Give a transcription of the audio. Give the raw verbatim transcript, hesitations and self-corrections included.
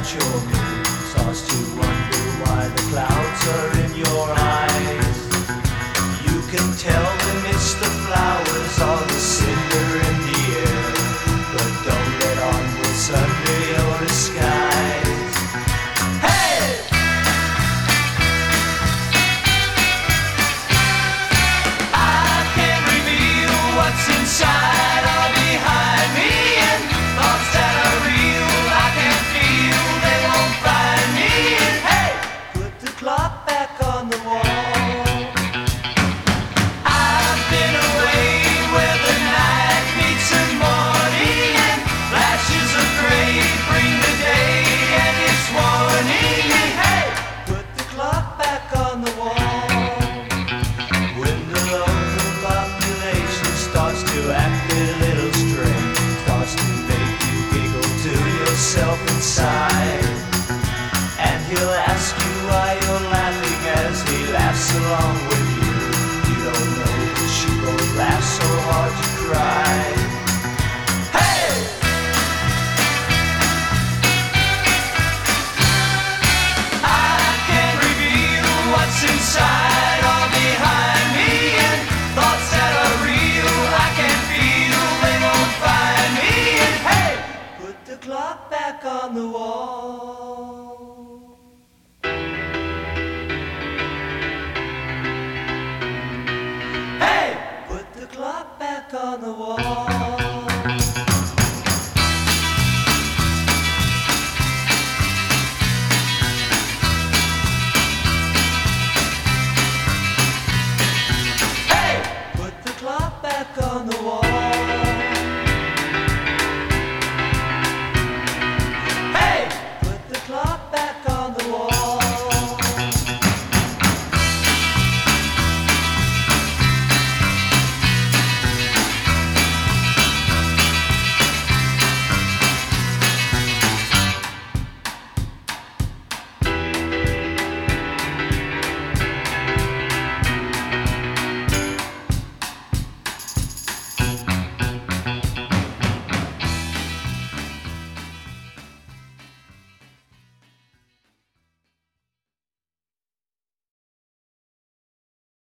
your mood starts to wonder why the clouds are in your eyes. You can tell them it's the flowers or the cinder in the air, but don't let on what's under your disguise. Hey! I can't reveal what's inside or behind me, and thoughts that are real I can feel, they won't find me. And hey, put the clock back on the wall. I've been away where the night meets the morning, and flashes of gray bring the day and its warning. And hey, put the clock back on the wall. When the local population starts to act a little strange, starts to make you giggle to yourself inside, and he'll ask you why you're laughing as he laughs along with you. You don't know that you both laugh so hard you cry. Hey! I can't reveal what's inside or behind me, and thoughts that are real I can feel, they won't find me. And hey, put the clock back on the wall. Hey, put the clock back on the wall.